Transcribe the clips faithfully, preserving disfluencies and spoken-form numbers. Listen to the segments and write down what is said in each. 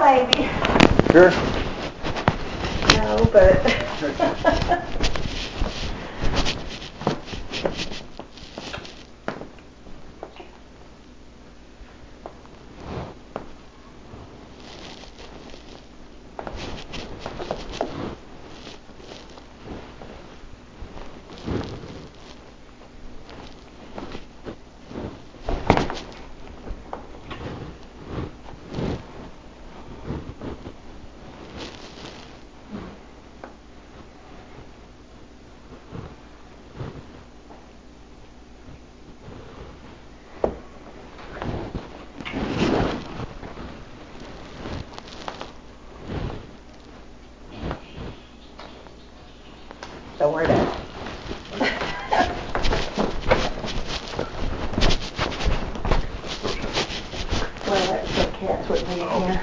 maybe. Sure. No, but. Don't worry about it. Well, that's what cats would be in here.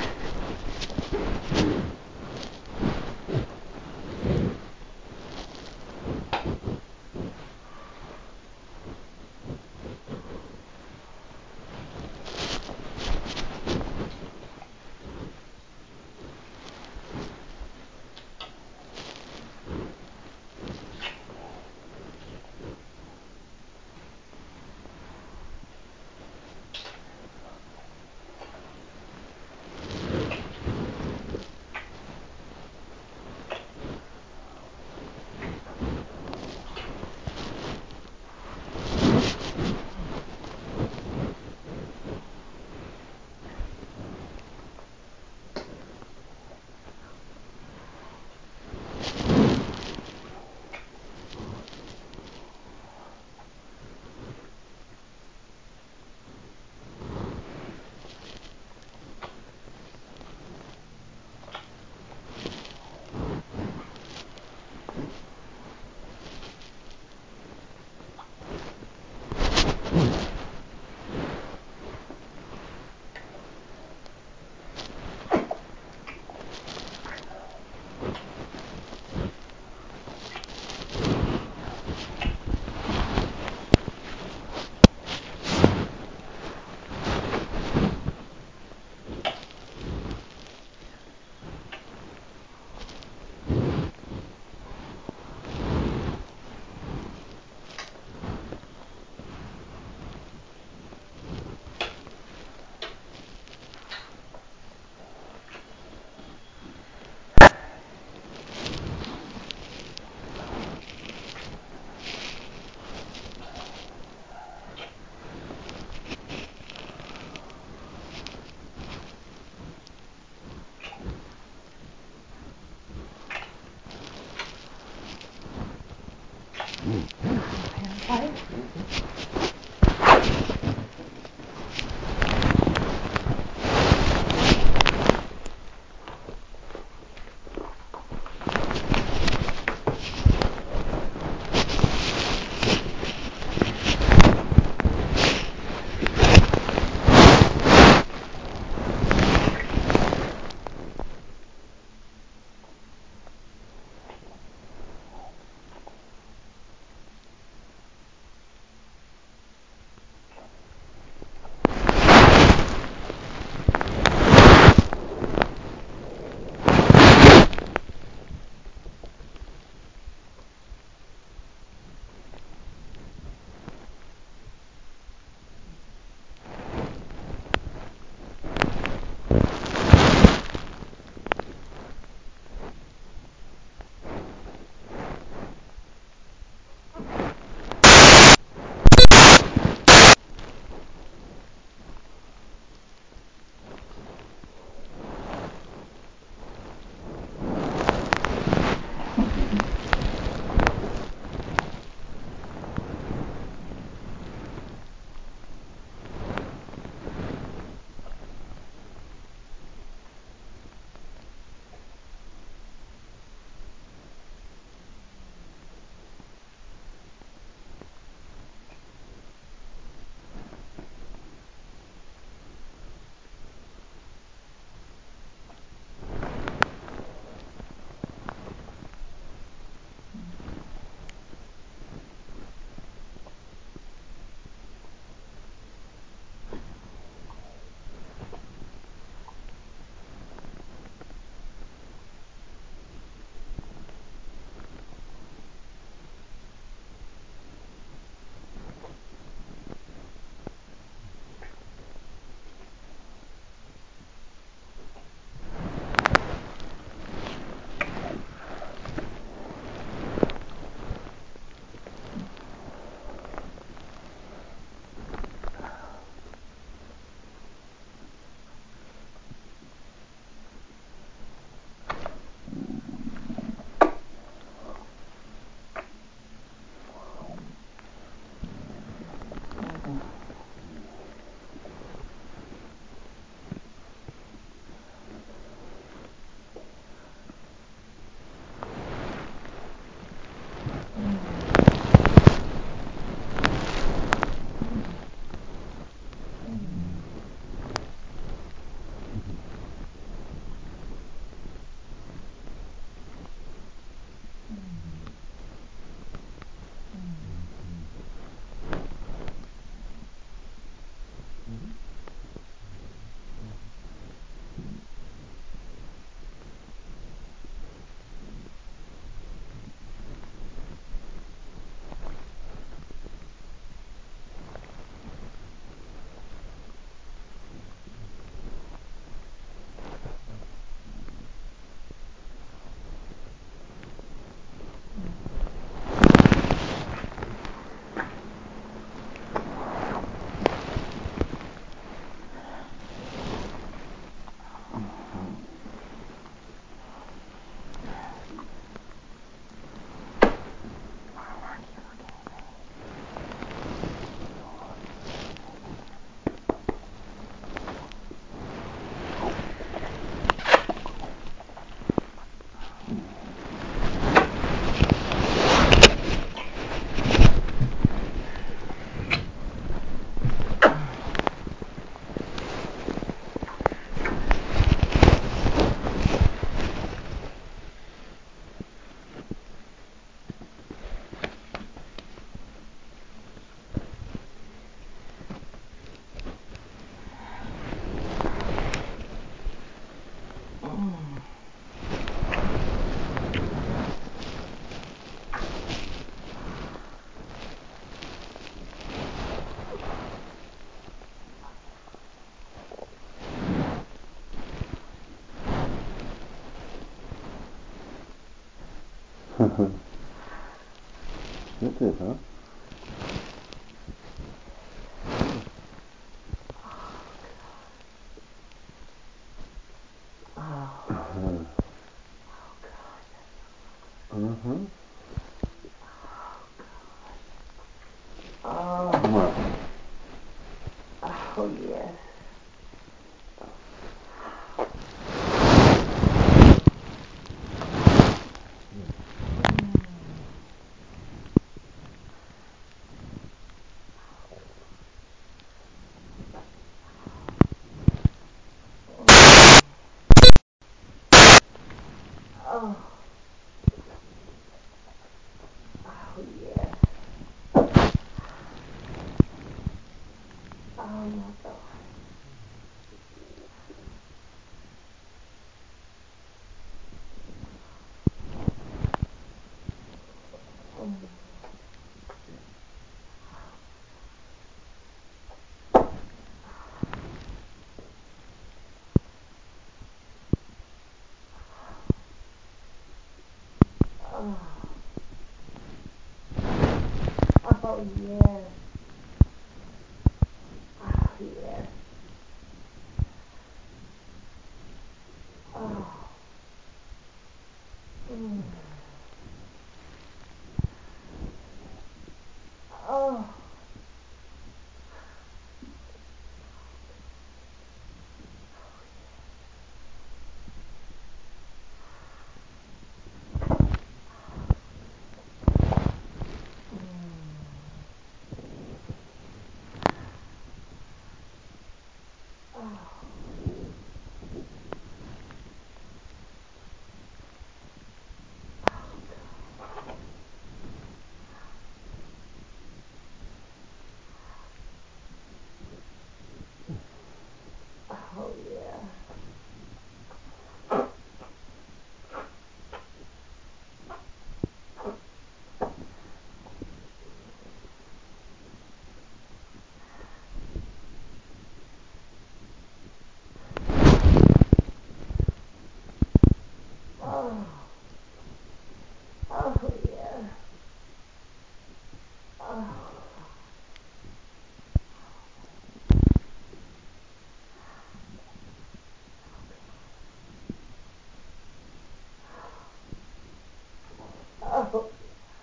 That's it, huh? Oh. Uh-huh. Mm-hmm. Oh. What? Oh, yes. Oh. Oh, yes. Oh, my God. Mm. Oh. Oh, yes. Oh, yes. Oh. Mm. Oh. Oh, yeah. Oh. Oh, yeah. Oh. Oh.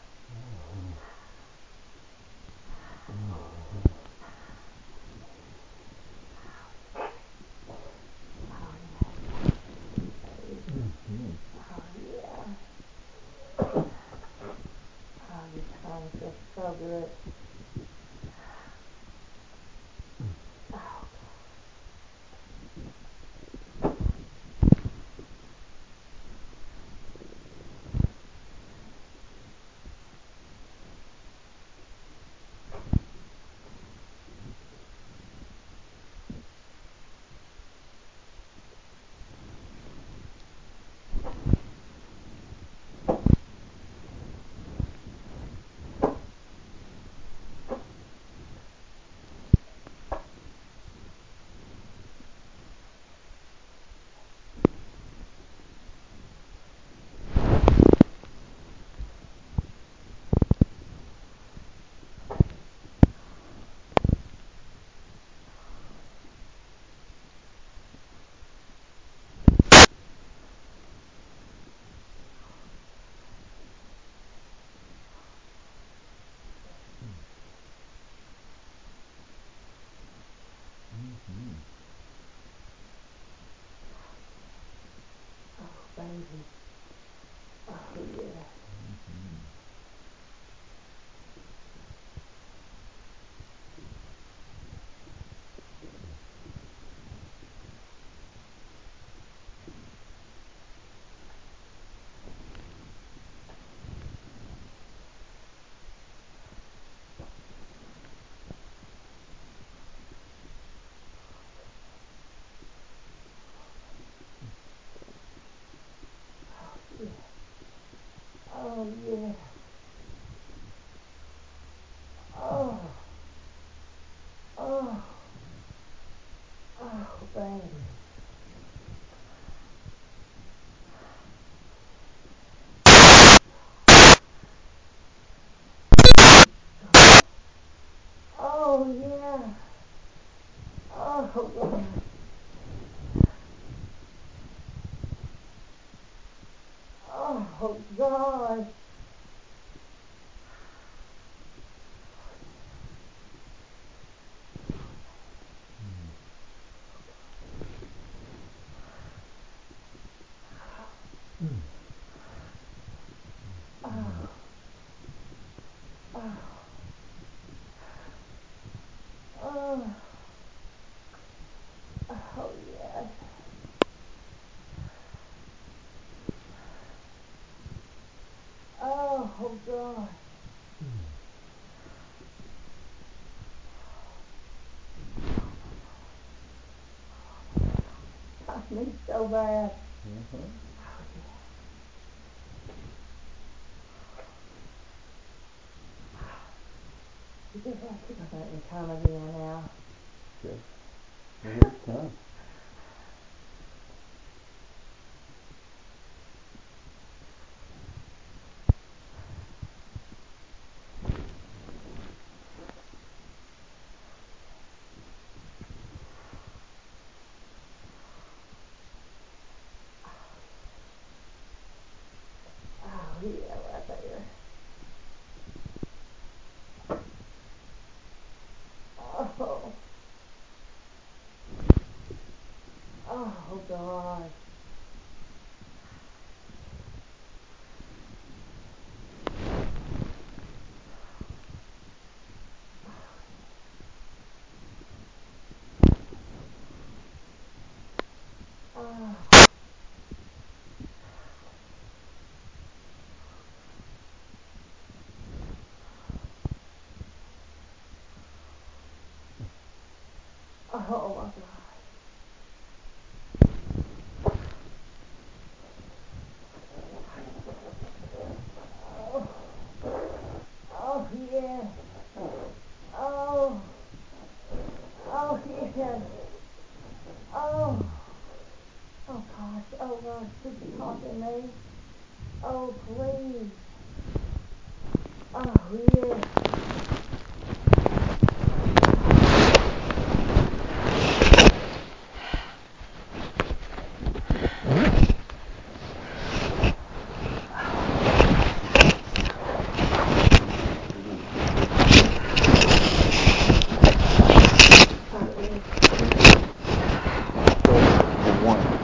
Mm-hmm. Oh, yeah. Oh, your tongue feels so good. Oh, Mm-hmm. oh, baby. Oh, yeah. Mm-hmm. Yeah. Oh, yeah. Oh. Oh. Oh, baby. Oh, God. Oh, God. Oh. Oh. Oh. Oh, yes. Oh, oh, God. I need so bad. Uh-huh. You just like keep on letting me come again now. Okay. Well, here it comes. Oh, yeah, right there. Oh. Oh, God. Oh. Oh, my God. Oh. Oh, yeah. Oh. Oh, yeah. Oh. Oh, gosh. Oh, gosh. Quit talking me. Oh, please. Oh, yeah. The one.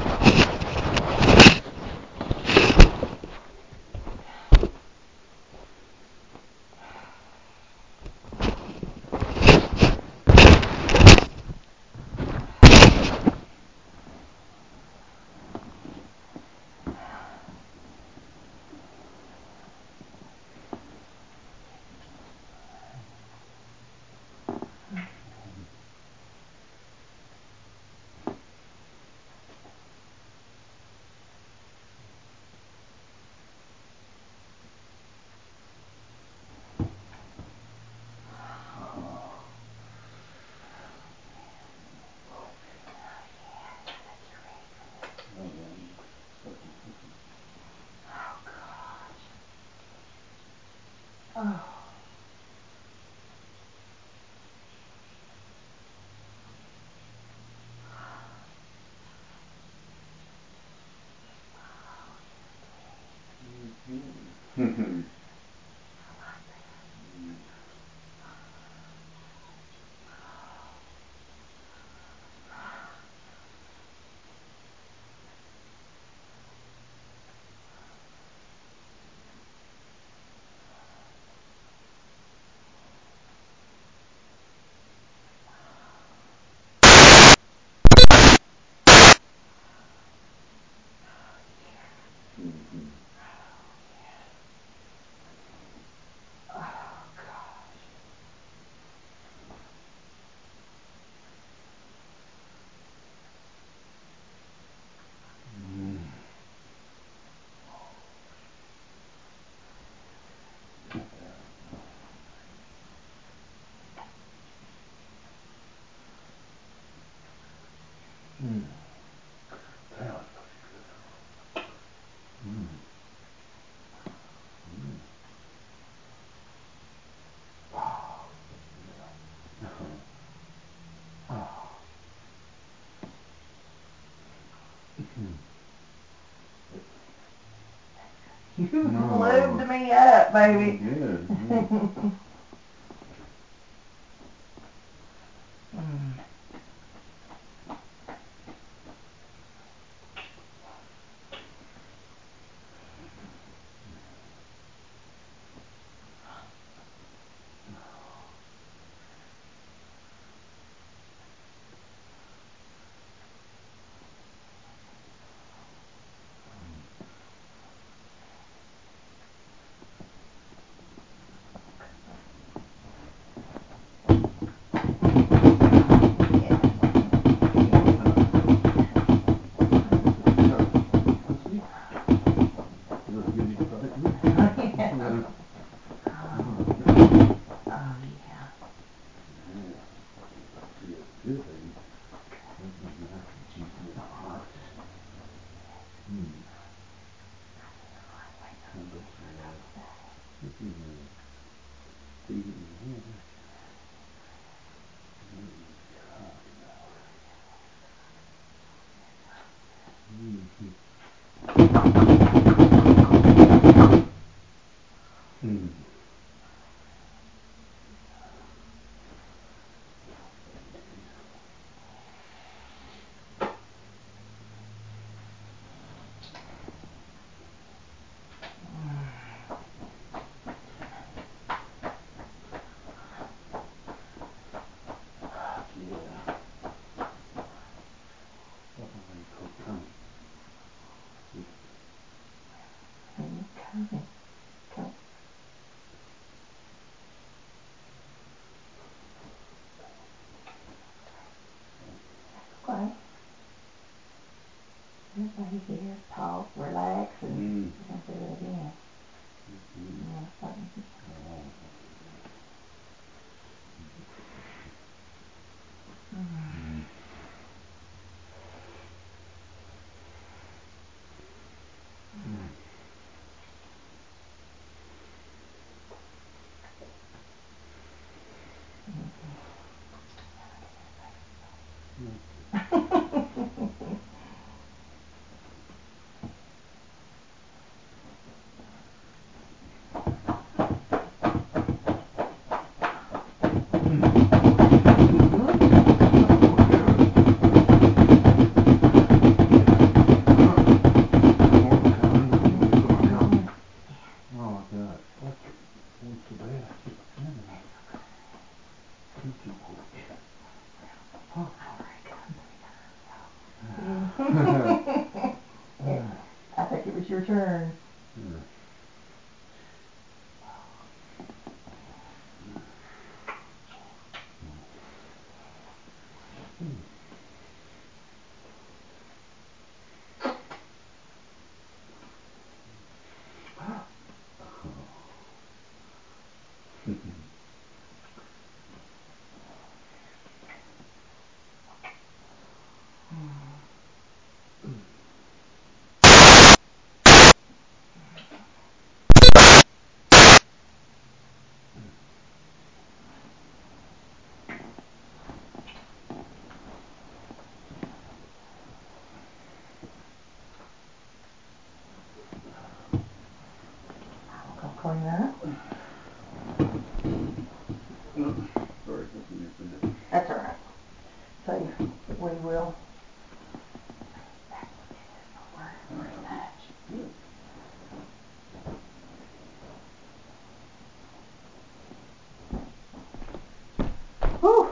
Oh. Mm-hmm. You No. lubed me up, baby. You did. Mm. Mm. Okay. Everybody here talk, relax, and Mm. we're gonna do it again. Mm. Yeah, so, Oh. mm. Mm. I think it was your turn. Yeah. I'll clean up. No, sorry, that's me a minute. That's all right. So we will. Very much. Whew.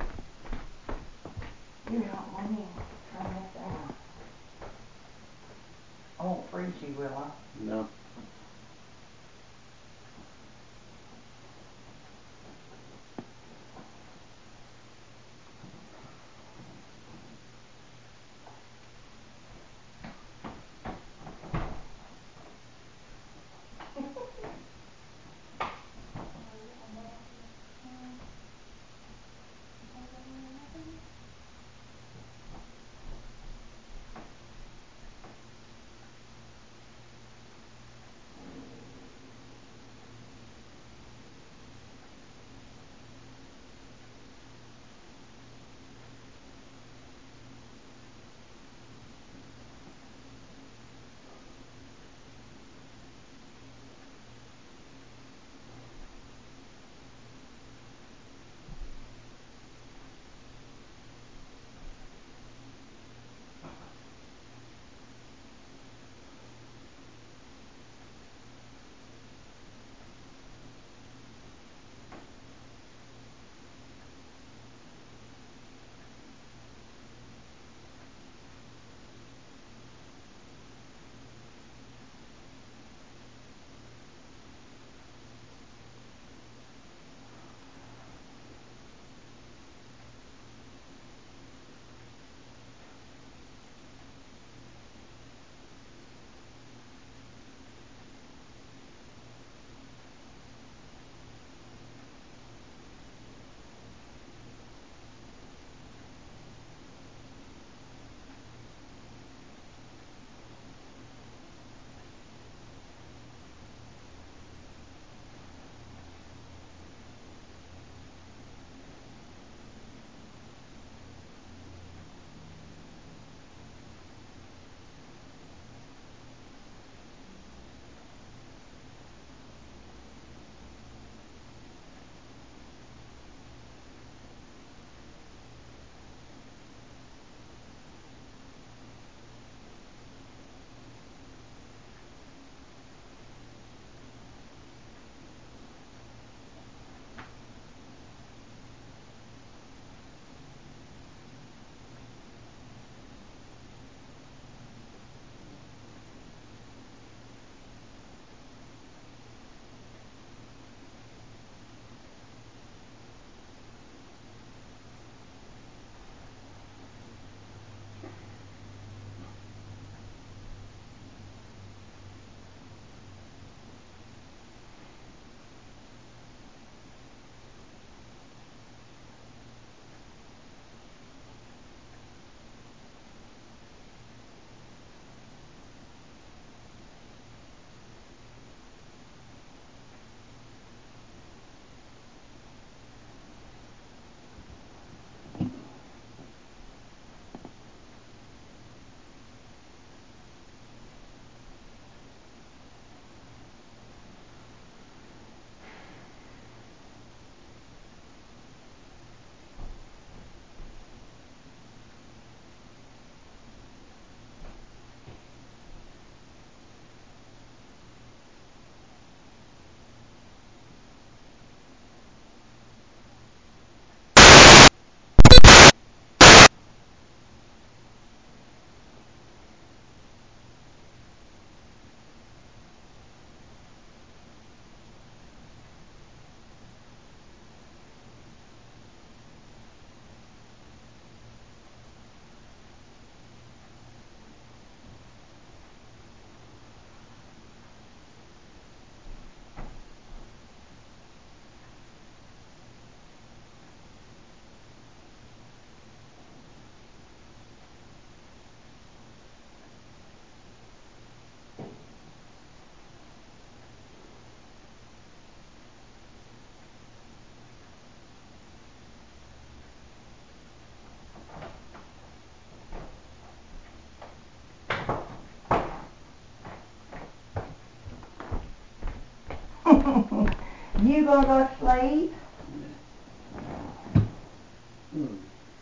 You don't let me turn this down. I won't freeze you, will I? No. You gonna go to sleep? Hmm.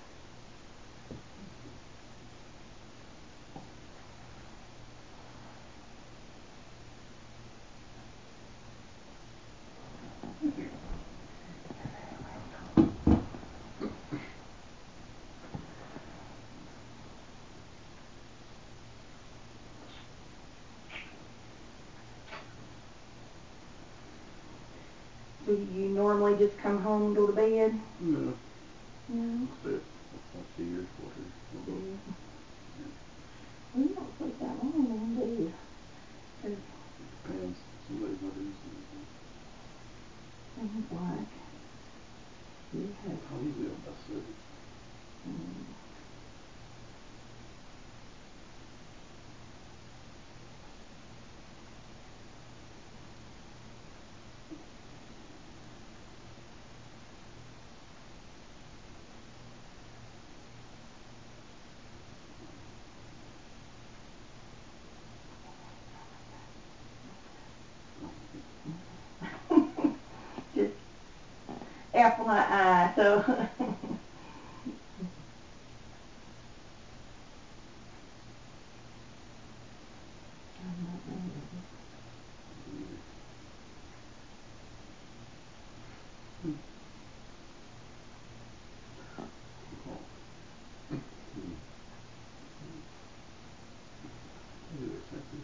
Do you normally just come home and go to bed? No. No. Stay up like two years, four years. Do you? Well, you don't sleep that long then, do you? 'Cause Depends. Some days I do, some days sounds like you have. I don't. I usually up by seven. Mm. Just apple my eye, so. I'm not nervous. Hmm. Oh. Hmm. Maybe they're sensitive.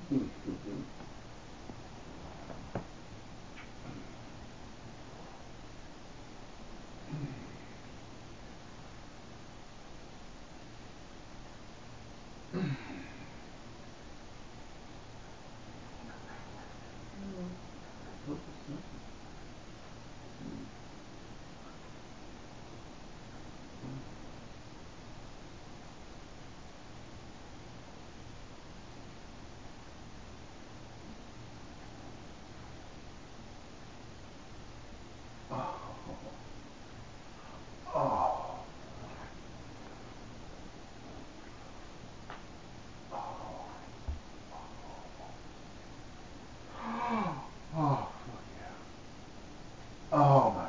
Mm-hmm. What was that? Oh. Oh. Oh, fuck yeah. Oh my.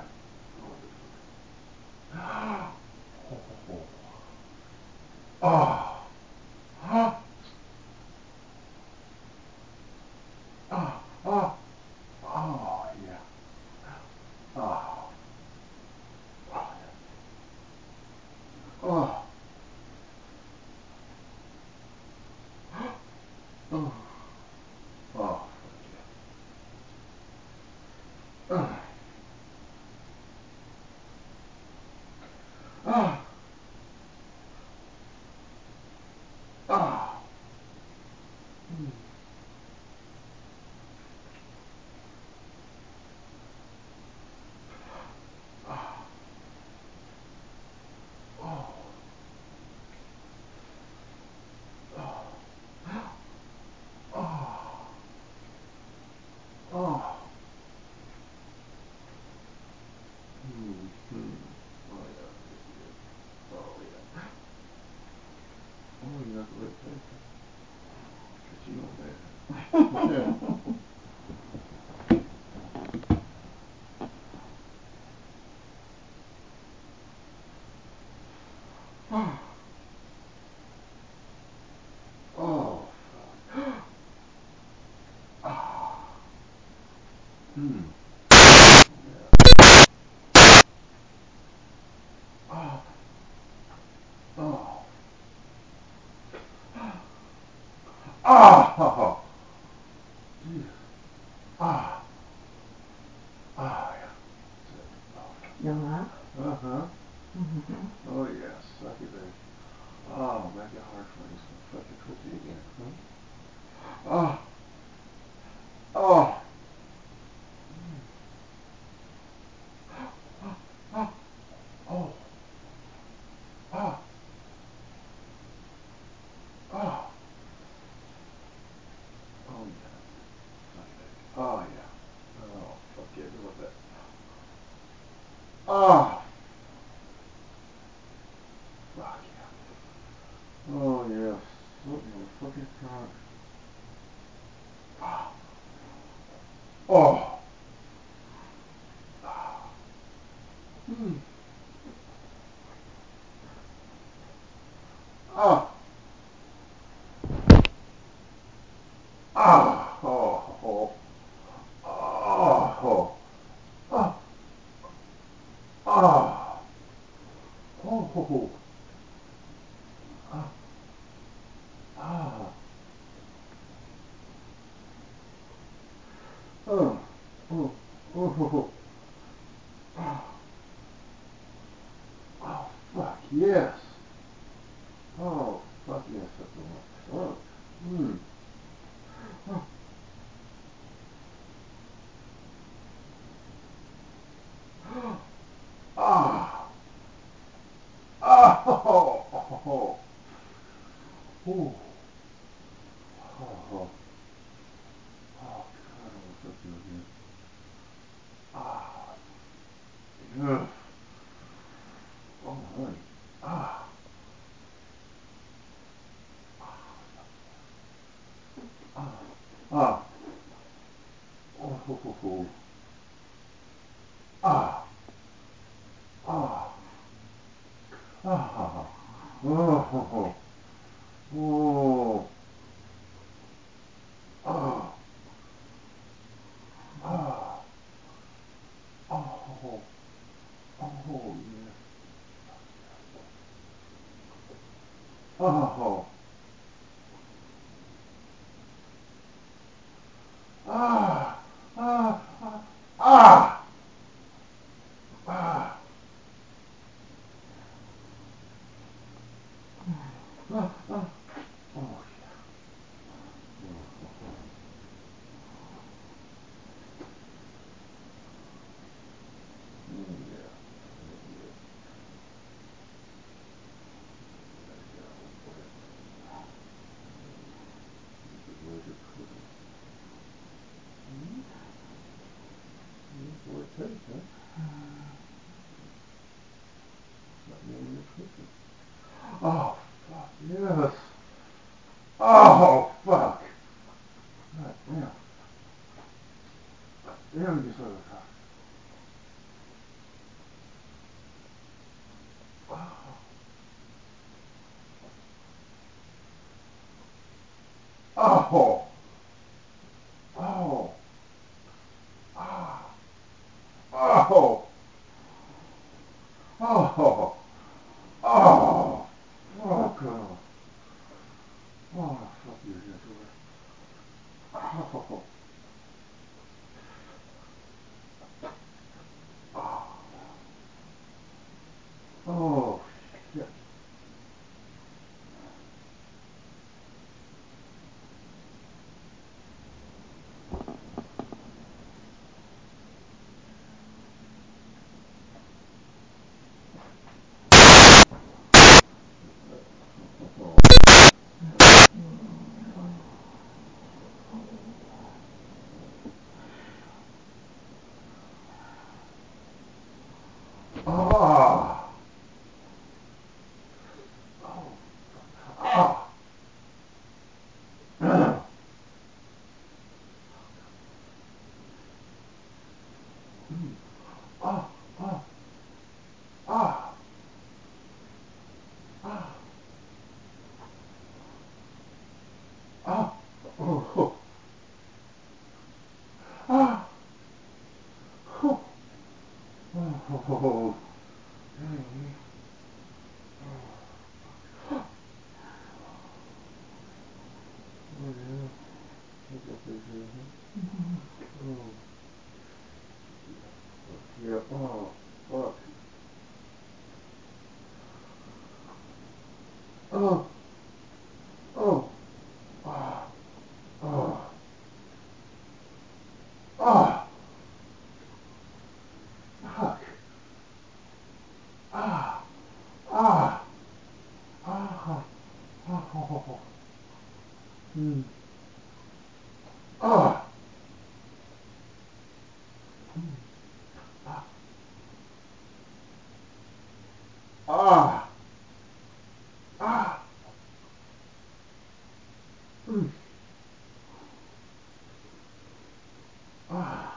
Oh. Oh. Oh. Oh. Oh yeah. Oh. Oh. Oh. Oh, fuck yeah. Uh. Ah. Ah. Mm. Ah. Oh. Oh. Oh. Oh. Mm-hmm. Oh yeah. Oh yeah. Oh, you have to wait paper. Cause you know that. Yeah. Oh. Oh. Ah. Hmm. Yeah. Oh. Oh. Ah. Jesus. Ah. Ah. Yeah. You know Uh huh. Mm-hmm. Oh yes. Suck it, baby. Oh, make it hard for me. Just gonna fucking twist it again. Huh? Oh. Oh. Oh. Oh. Oh. Oh. Oh yeah. Suck it, baby. Oh yeah. Oh fuck yeah. Just like that. Oh. Fuck yeah. Oh yes. Look at the fucking front. Oh. Oh. Hmm. Oh. Ah. Oh. Oh. Oh. Oh. Oh. Oh. Oh. Ah. Ah. Oh. Oh. Oh. Oh. Oh. Fuck yes. Oh. Fuck yes. That's the one. Fuck. Hmm. Oh. Ah. Ah. Oh. Oh. Oh. Oh. Oh, God, I want to fuck you again. Ah, ugh. Oh, honey. Ah. Ah. Ah. Oh, ho, ho, ho. Ah. Ah. Ah. Oh, ho, ho. Oh. Ah. Ah. Oh, ho, ho. Oh, yeah. Oh. take, huh? That means it's cooking. Oh, fuck, yes. Oh, fuck. God damn. Damn, you son of a cock. Oh. Oh. Oh. Oh. Oh. Oh. Fuck off. Oh, fuck you, YouTuber. Oh. Oh, shit. Oh. Oh. Oh. Oh. Oh. Oh. Oh. Oh. Oh. Oh. Oh. Dang. Oh, yeah. Look up this here, huh? Oh. Yeah. Oh. Fuck. Oh. Oh. Oh. Oh. Oh. Fuck. Ah. Ah. Ah. Oh. Oh. Hmm. Ah. Ah. Ah. Hmm. Ah.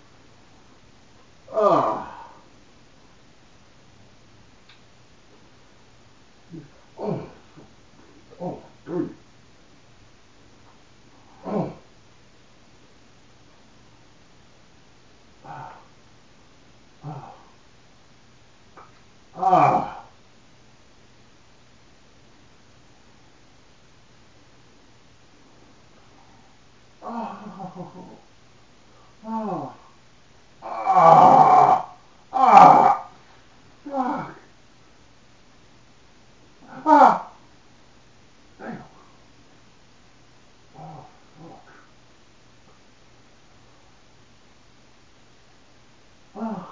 Ah. Oh. Oh. Dirty. Oh. Ah. Ah. Ah. Oh. Oh. Ah. Ah. Fuck. Ah. Damn. Oh, fuck. Oh.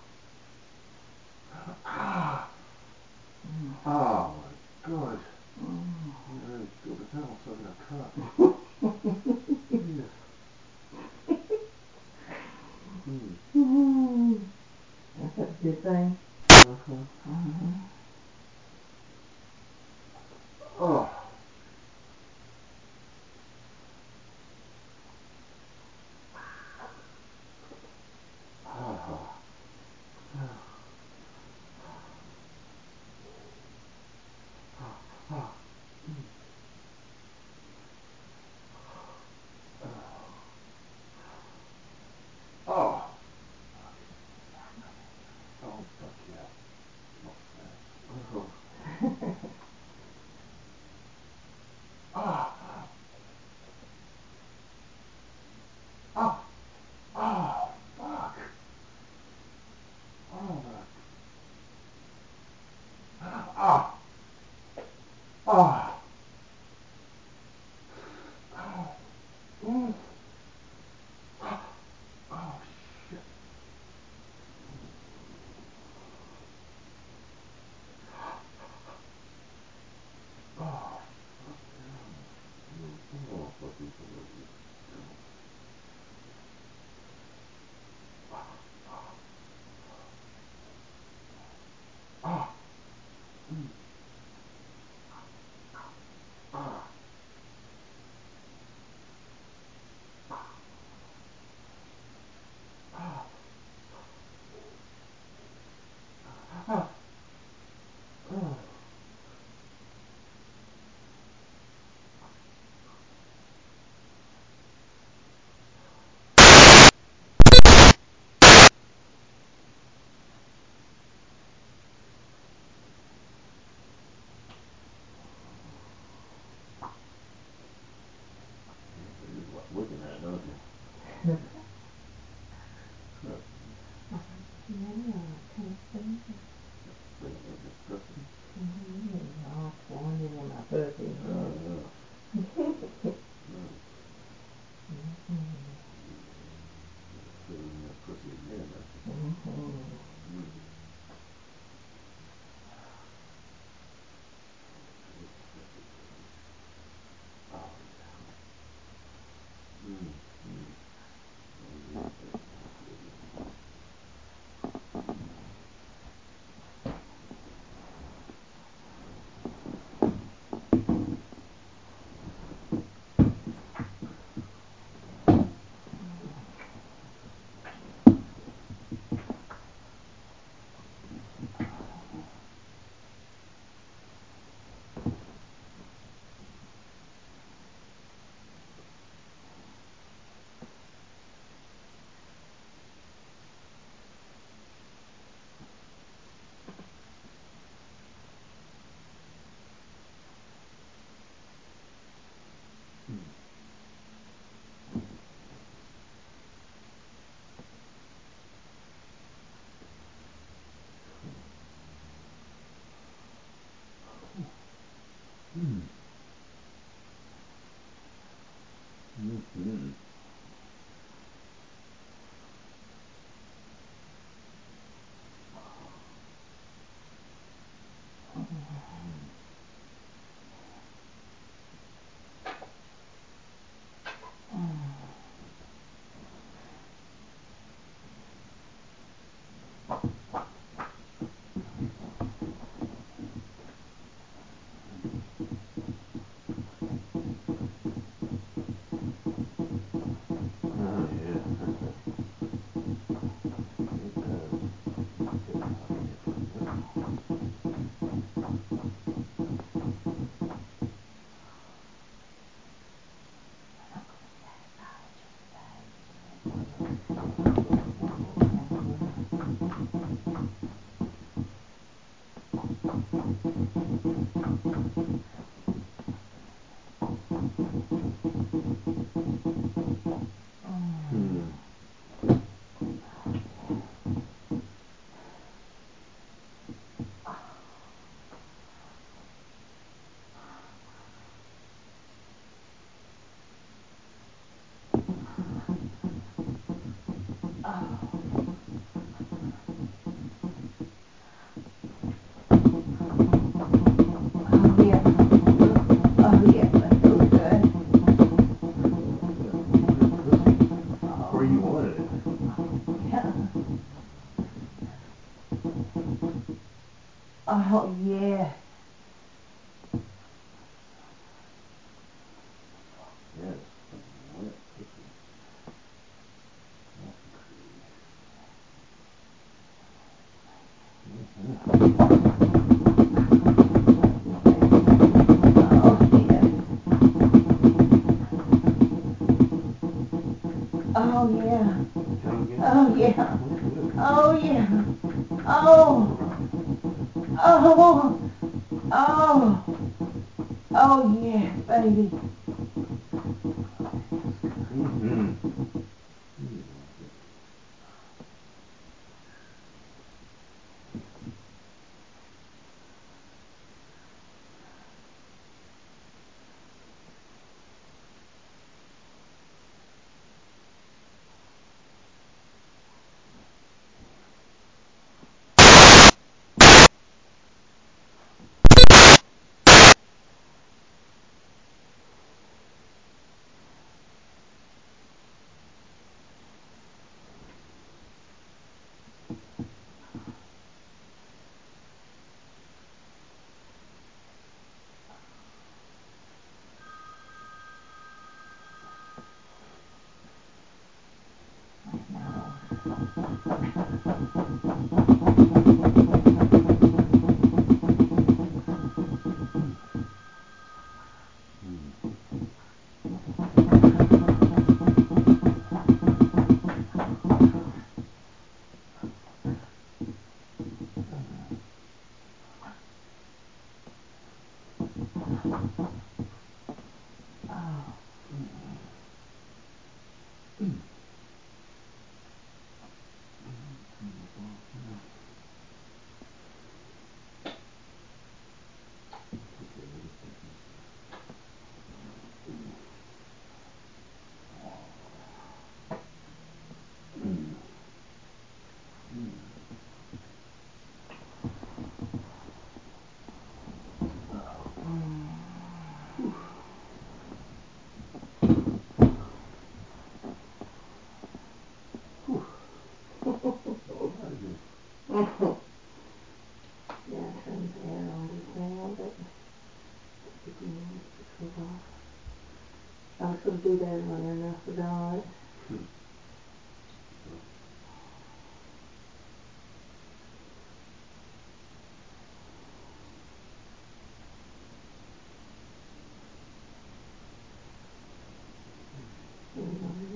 Ah. Oh, my God. You really feel the devil sucking a cock. Jesus. Hmm. That's a good thing. Uh-huh. Uh-huh. Oh. Ah. Ah. Oh. Oh, fuck yeah. Oh. Ah. Ah. Oh, fuck. Oh, my. Ah. Ah. Oh. Mm. Oh, shit. Oh, fuck yeah. Oh, fucking somebody. Yeah, kind of stinky. Stinking disgusting. Mm-hmm. Oh, it's wanted in my pussy. Oh, no. No. Mm-hmm. Put it in that pussy again, huh? Mm-hmm. Mm. Oh, yeah. Mm, mm. Oh, yeah, that's Mm. Mm-hmm. Oh, yeah. It does. Get out of here. Hmm. Oh, yeah. Oh, yeah, that feels good. Where you wanted it. Yeah. Oh, yeah. Yes. Wet pussy. Oh, yeah. Come again? Oh, yeah. Good. Oh, yeah. Oh. Oh. Oh. Oh, yeah, baby. Mm-hmm. Oh.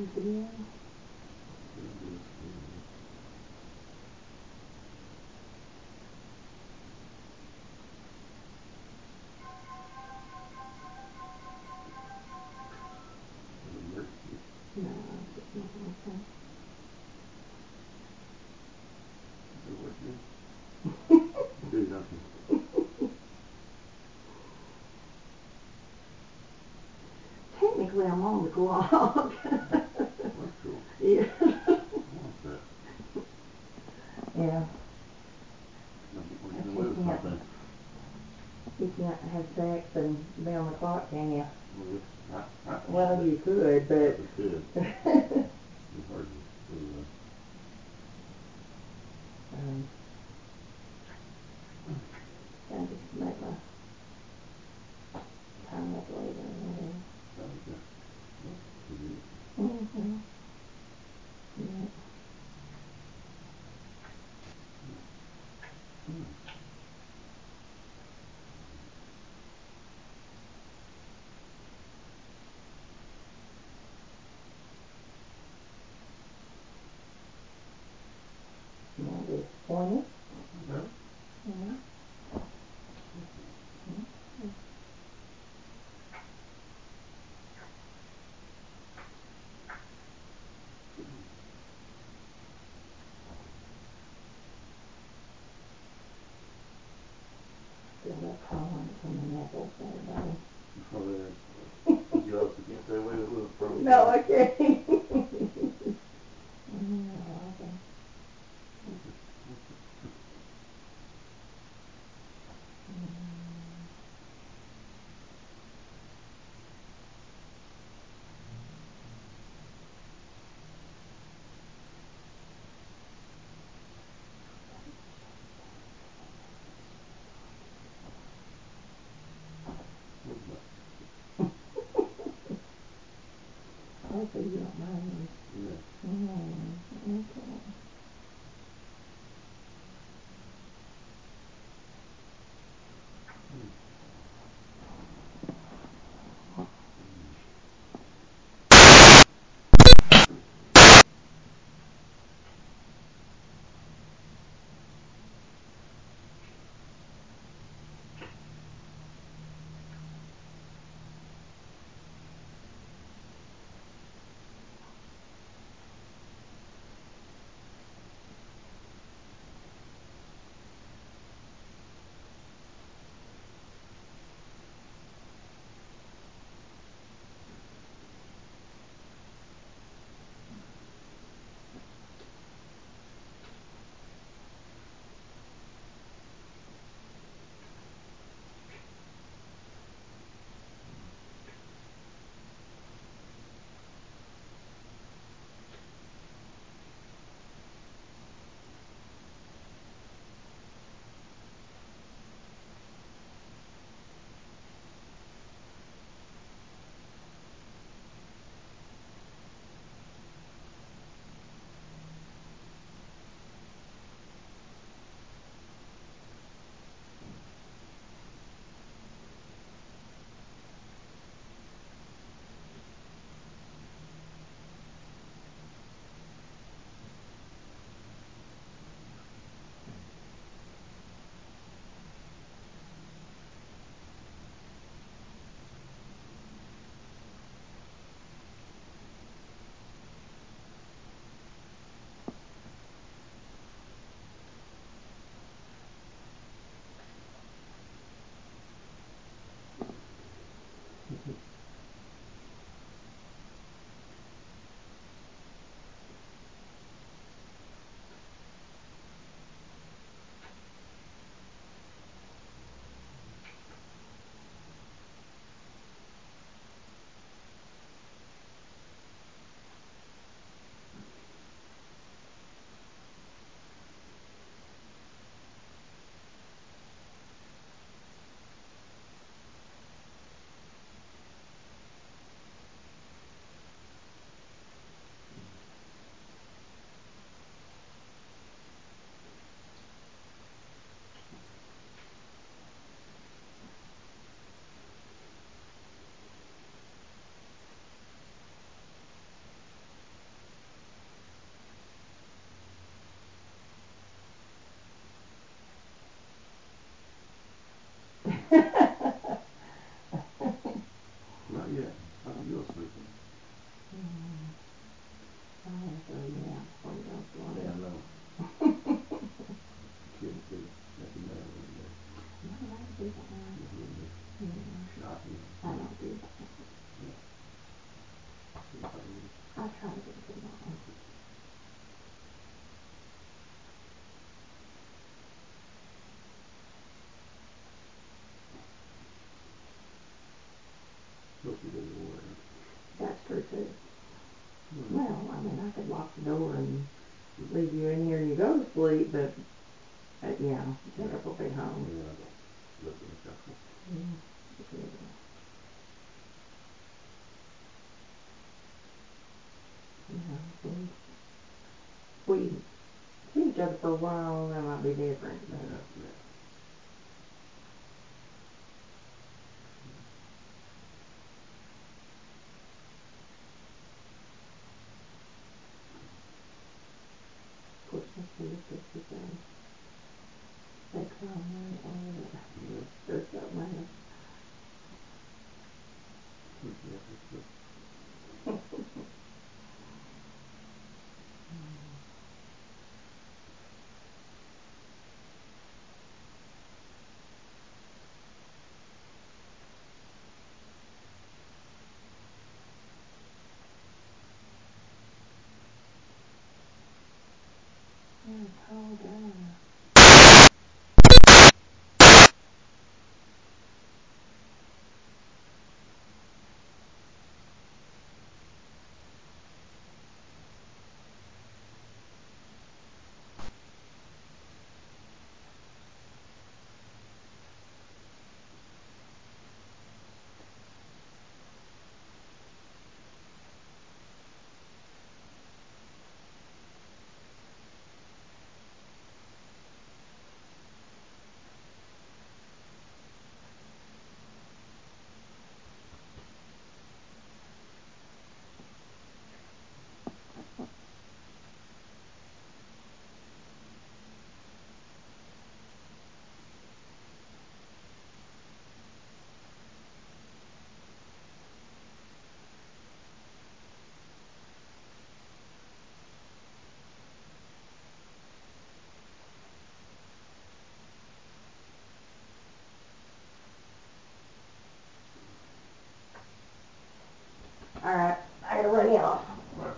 again. No, it's not okay. Do nothing. Technically, I'm on the clock. That's cool. Yeah. I like that. Yeah, We're getting away with something. you can't have sex and be on the clock, can you? Well, I, I can Well, say- you could, I but. could. It's hard to do that. um, I just make my time up later. Okay. Well, convenient. Mm-hmm. Yeah. Hmm. You want to be disappointed? No? Mm-hmm. Feel that pollen from the nipples there, buddy. Oh, yeah. You also can't stay away with it from. No, I can't. Mm, okay. Hopefully you don't mind. Yeah. Mm, okay. maybe. I'll try to get tomorrow. Supposed to be getting away. That's true too. Hmm. Well, I mean, I could lock the door and leave you in here and you go to sleep, but, uh, yeah, Jacob will be home. Yeah, I don't live in the castle. Yeah. Yeah. Yeah, we, we see each other for a while, that might be different, but. Yeah, yeah. Of course, once we look at the thing, takes on money on it, Yeah. there's that money. Hmm, yeah, that's good. You're a tall guy. Alright, I gotta run you off.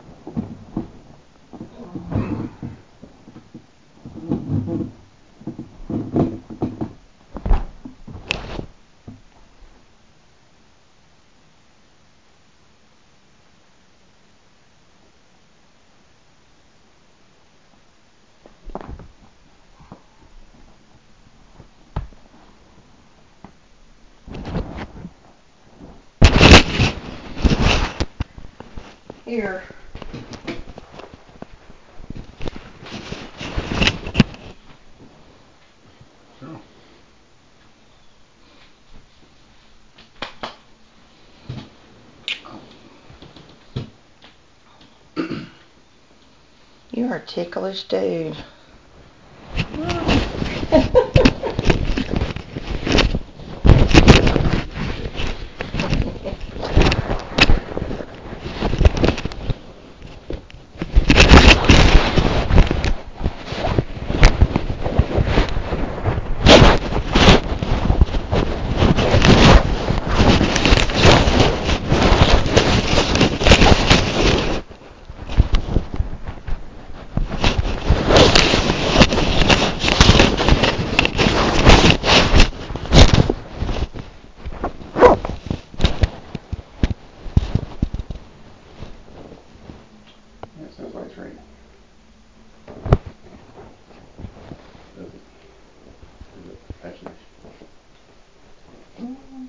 Here. So. You're a ticklish dude. Yeah, it sounds like it's raining. Does it? Is it actually? Mm.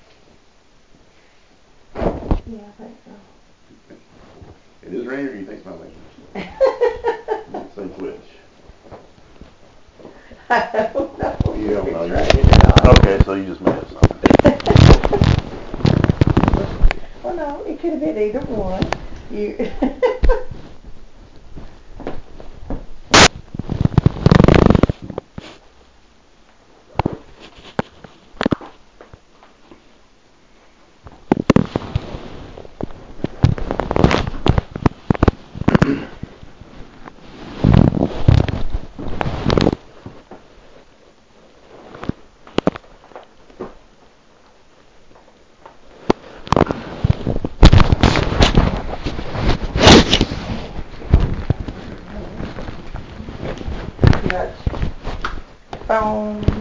Yeah, I think so. It is raining, or you think it's my language? Say which. I don't know. You don't know. It's You raining or not. Okay, so you just made up something. Well, no, it could have been either one. You. phone.